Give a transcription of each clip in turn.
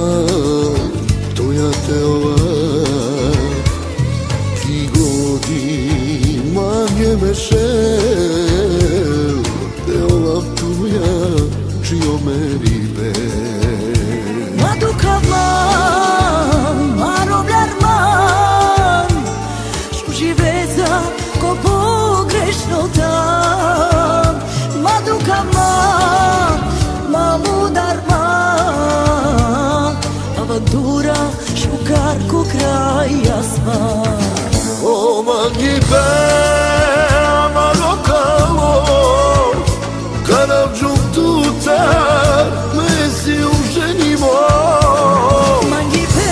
to ja te ovak ti godima nie šel te ovak tu ja čio meri be Maduka man, maroblar man Što živeza ko pogrešno tam Maduka man, maludar man Avantura šukarku kraj jasman O mangi be amalokalo Karavđum tutar me si uženimo Mangi be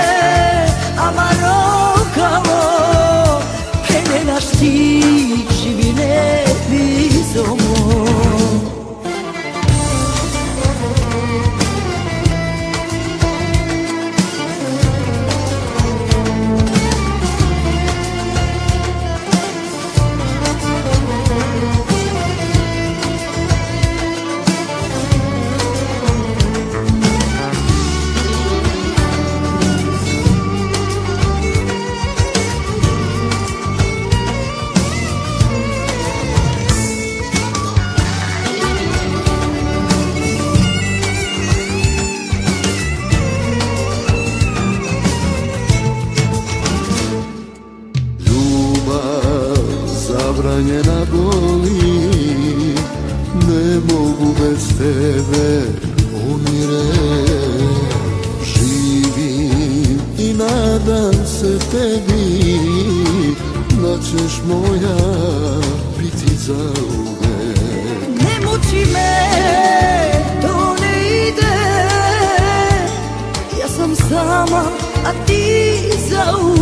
amarokalo Kene naš ti živine bizomo Zabranjena boli, ne mogu bez tebe umirem. Živim i nadam se tebi, da ćeš moja biti zauvek. Ne muči me, to ne ide Ja sam sama, a ti zauvek